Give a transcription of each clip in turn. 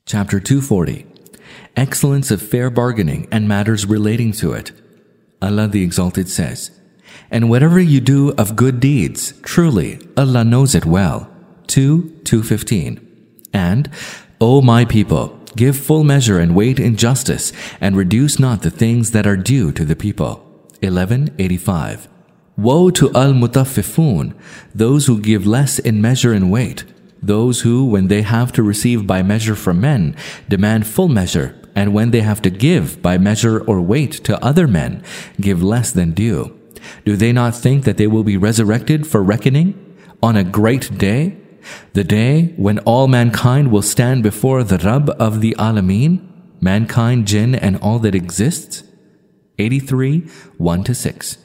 Chapter 240. Excellence of fair bargaining and matters relating to it. Allah the Exalted says, "And whatever you do of good deeds, truly Allah knows it well." 2:215. And, O my people, give full measure and weight in justice, and reduce not the things that are due to the people. 11:85. Woe to al-mutaffifun, those who give less in measure and weight, those who, when they have to receive by measure from men, demand full measure, and when they have to give by measure or weight to other men, give less than due. Do they not think that they will be resurrected for reckoning on a great day? The day when all mankind will stand before the Rabb of the Alameen, mankind, jinn, and all that exists? 83:1-6.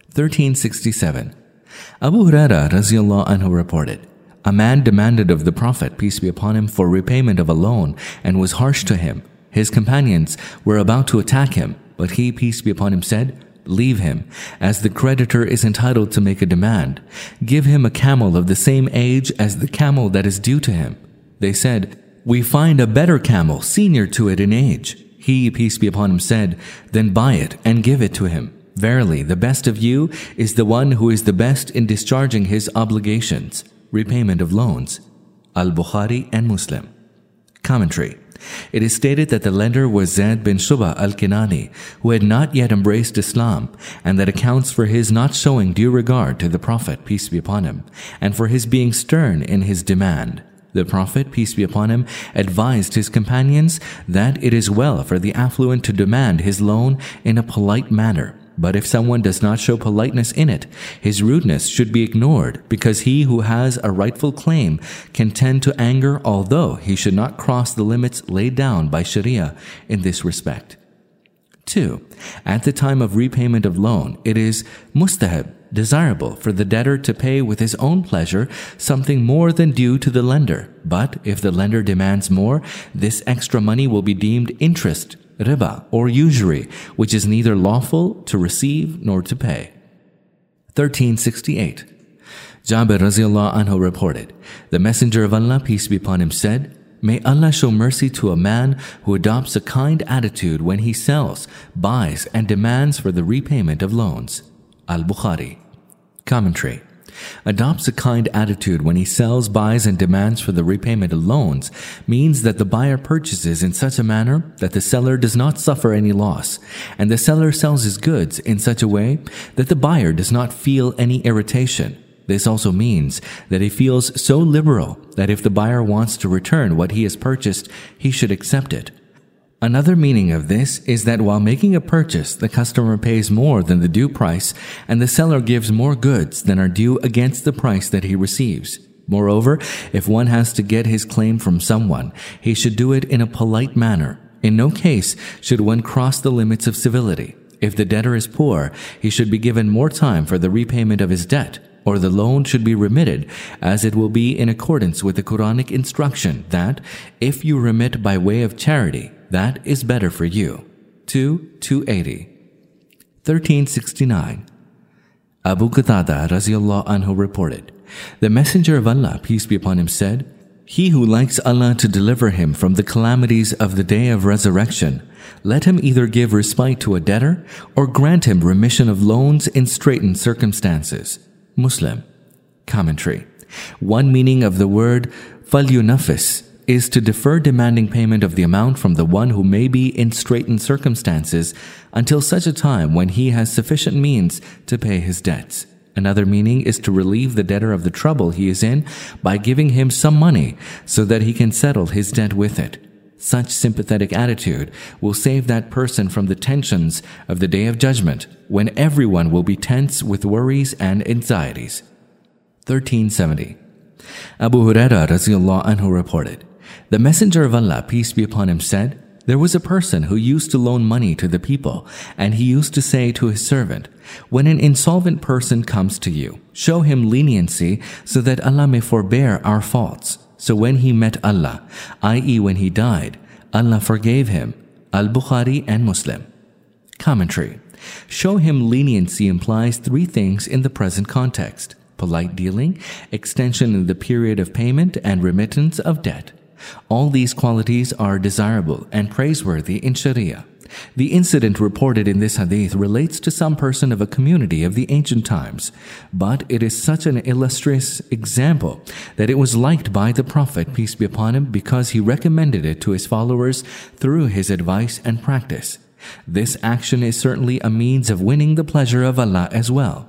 1367. Abu Hurairah Raziyallahu Anhu reported, a man demanded of the Prophet, peace be upon him, for repayment of a loan and was harsh to him. His companions were about to attack him, but he, peace be upon him, said, "Leave him, as the creditor is entitled to make a demand. Give him a camel of the same age as the camel that is due to him." They said, "We find a better camel, senior to it in age." He, peace be upon him, said, "Then buy it and give it to him. Verily, the best of you is the one who is the best in discharging his obligations." Repayment of loans. Al-Bukhari and Muslim. Commentary. It is stated that the lender was Zayd bin Shubha al-Kinani, who had not yet embraced Islam, and that accounts for his not showing due regard to the Prophet, peace be upon him, and for his being stern in his demand. The Prophet, peace be upon him, advised his companions that it is well for the affluent to demand his loan in a polite manner. But if someone does not show politeness in it, his rudeness should be ignored, because he who has a rightful claim can tend to anger, although he should not cross the limits laid down by Sharia in this respect. 2. At the time of repayment of loan, it is mustahab, desirable for the debtor to pay with his own pleasure something more than due to the lender. But if the lender demands more, this extra money will be deemed interest, riba, or usury, which is neither lawful to receive nor to pay. 1368. Jabir Raziyallahu Anhu reported, the Messenger of Allah, peace be upon him, said, "May Allah show mercy to a man who adopts a kind attitude when he sells, buys, and demands for the repayment of loans." Al-Bukhari. Commentary. Adopts a kind attitude when he sells, buys, and demands for the repayment of loans means that the buyer purchases in such a manner that the seller does not suffer any loss, and the seller sells his goods in such a way that the buyer does not feel any irritation. This also means that he feels so liberal that if the buyer wants to return what he has purchased, he should accept it. Another meaning of this is that while making a purchase, the customer pays more than the due price, and the seller gives more goods than are due against the price that he receives. Moreover, if one has to get his claim from someone, he should do it in a polite manner. In no case should one cross the limits of civility. If the debtor is poor, he should be given more time for the repayment of his debt, or the loan should be remitted, as it will be in accordance with the Quranic instruction that, if you remit by way of charity, that is better for you. 2:280. 1369. Abu Qatada Raziyallahu Anhu reported, the Messenger of Allah, peace be upon him, said, "He who likes Allah to deliver him from the calamities of the day of resurrection, let him either give respite to a debtor or grant him remission of loans in straitened circumstances." Muslim. Commentary. One meaning of the word falyunafis is to defer demanding payment of the amount from the one who may be in straitened circumstances until such a time when he has sufficient means to pay his debts. Another meaning is to relieve the debtor of the trouble he is in by giving him some money so that he can settle his debt with it. Such sympathetic attitude will save that person from the tensions of the Day of Judgment, when everyone will be tense with worries and anxieties. 1370. Abu Hurairah Raziyallahu Anhu reported, the Messenger of Allah, peace be upon him, said, there was a person who used to loan money to the people, and he used to say to his servant, when an insolvent person comes to you, show him leniency so that Allah may forbear our faults. So when he met Allah, i.e. when he died, Allah forgave him. Al-Bukhari and Muslim. Commentary. Show him leniency implies three things in the present context: polite dealing, extension in the period of payment, and remittance of debt. All these qualities are desirable and praiseworthy in Sharia. The incident reported in this hadith relates to some person of a community of the ancient times, but it is such an illustrious example that it was liked by the Prophet, peace be upon him, because he recommended it to his followers through his advice and practice. This action is certainly a means of winning the pleasure of Allah as well.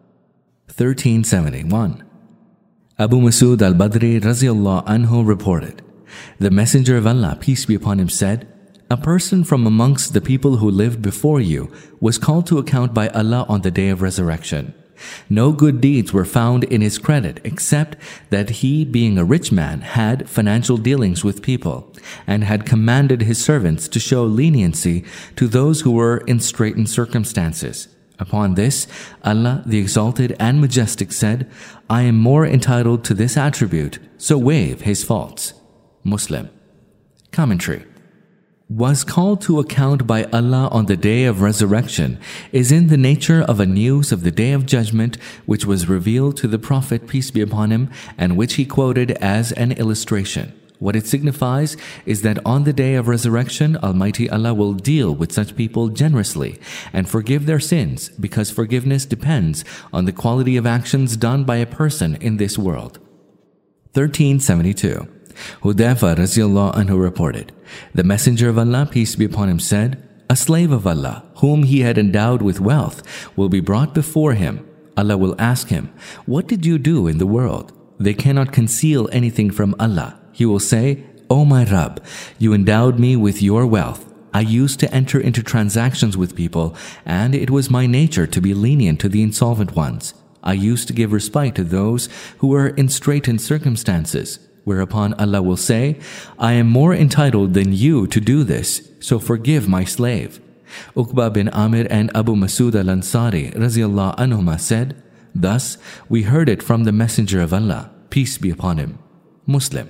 1371. Abu Masud al-Badri Raziyallahu Anhu reported, the Messenger of Allah, peace be upon him, said, a person from amongst the people who lived before you was called to account by Allah on the day of resurrection. No good deeds were found in his credit except that he, being a rich man, had financial dealings with people and had commanded his servants to show leniency to those who were in straitened circumstances. Upon this, Allah, the Exalted and Majestic, said, I am more entitled to this attribute, so waive his faults. Muslim. Commentary. Was called to account by Allah on the day of resurrection is in the nature of a news of the day of judgment which was revealed to the Prophet, peace be upon him, and which he quoted as an illustration. What it signifies is that on the day of resurrection, Almighty Allah will deal with such people generously and forgive their sins, because forgiveness depends on the quality of actions done by a person in this world. 1372. Hudayfa Raziyallahu Anhu reported, the Messenger of Allah, peace be upon him, said, a slave of Allah, whom he had endowed with wealth, will be brought before him. Allah will ask him, what did you do in the world? They cannot conceal anything from Allah. He will say, O my Rabb, you endowed me with your wealth. I used to enter into transactions with people, and it was my nature to be lenient to the insolvent ones. I used to give respite to those who were in straitened circumstances. Whereupon Allah will say, I am more entitled than you to do this, so forgive my slave. Uqba bin Amir and Abu Masud al-Ansari Raziyallahu Anhuma said, thus we heard it from the Messenger of Allah, peace be upon him. Muslim.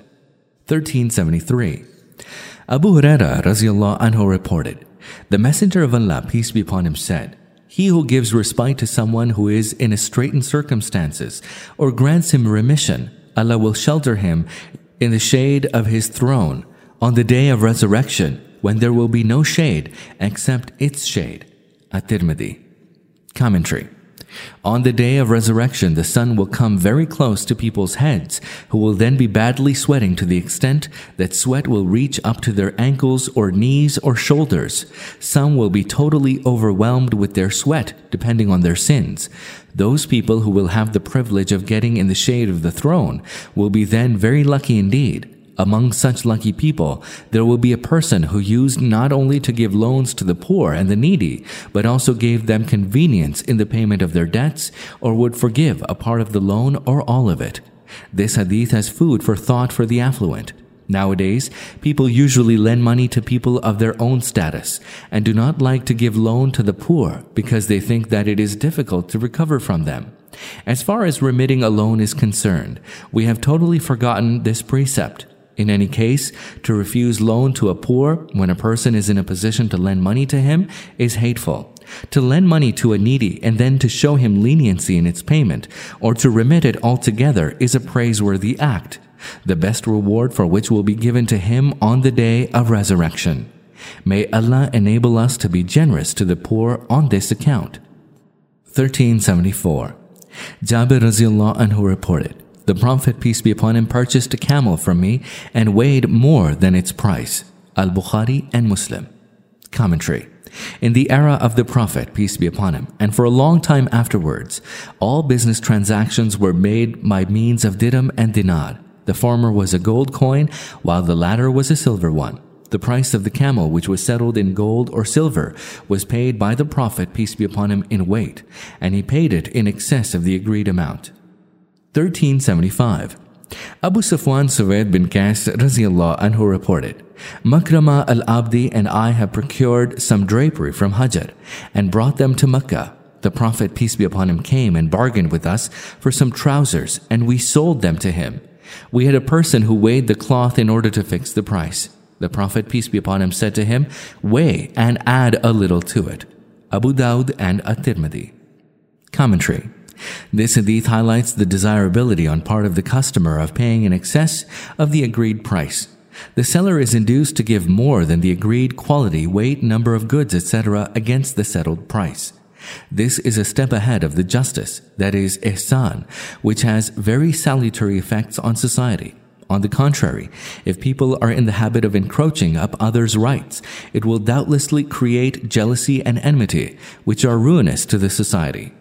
1373. Abu Huraira Raziyallahu Anhu reported, the Messenger of Allah, peace be upon him, said, he who gives respite to someone who is in a straitened circumstances or grants him remission, Allah will shelter him in the shade of his throne on the day of resurrection, when there will be no shade except its shade. At-Tirmidhi. Commentary. On the day of resurrection, the sun will come very close to people's heads, who will then be badly sweating to the extent that sweat will reach up to their ankles or knees or shoulders. Some will be totally overwhelmed with their sweat, depending on their sins. Those people who will have the privilege of getting in the shade of the throne will be then very lucky indeed. Among such lucky people, there will be a person who used not only to give loans to the poor and the needy, but also gave them convenience in the payment of their debts, or would forgive a part of the loan or all of it. This hadith has food for thought for the affluent. Nowadays, people usually lend money to people of their own status and do not like to give loan to the poor because they think that it is difficult to recover from them. As far as remitting a loan is concerned, we have totally forgotten this precept. In any case, to refuse loan to a poor when a person is in a position to lend money to him is hateful. To lend money to a needy and then to show him leniency in its payment, or to remit it altogether, is a praiseworthy act, the best reward for which will be given to him on the day of resurrection. May Allah enable us to be generous to the poor on this account. 1374. Jabir Raziyallahu Anhu reported, the Prophet, peace be upon him, purchased a camel from me and weighed more than its price. Al-Bukhari and Muslim. Commentary. In the era of the Prophet, peace be upon him, and for a long time afterwards, all business transactions were made by means of dirham and dinar. The former was a gold coin, while the latter was a silver one. The price of the camel, which was settled in gold or silver, was paid by the Prophet, peace be upon him, in weight, and he paid it in excess of the agreed amount. 1375. Abu Safwan Suwaid bin Qais Raziyallahu Anhu reported, Makrama al-Abdi and I have procured some drapery from Hajar and brought them to Mecca. The Prophet, peace be upon him, came and bargained with us for some trousers, and we sold them to him. We had a person who weighed the cloth in order to fix the price. The Prophet, peace be upon him, said to him, weigh and add a little to it. Abu Dawud and At-Tirmidhi. Commentary. This hadith highlights the desirability on part of the customer of paying in excess of the agreed price. The seller is induced to give more than the agreed quality, weight, number of goods, etc. against the settled price. This is a step ahead of the justice, that is, ihsan, which has very salutary effects on society. On the contrary, if people are in the habit of encroaching up others' rights, it will doubtlessly create jealousy and enmity, which are ruinous to the society.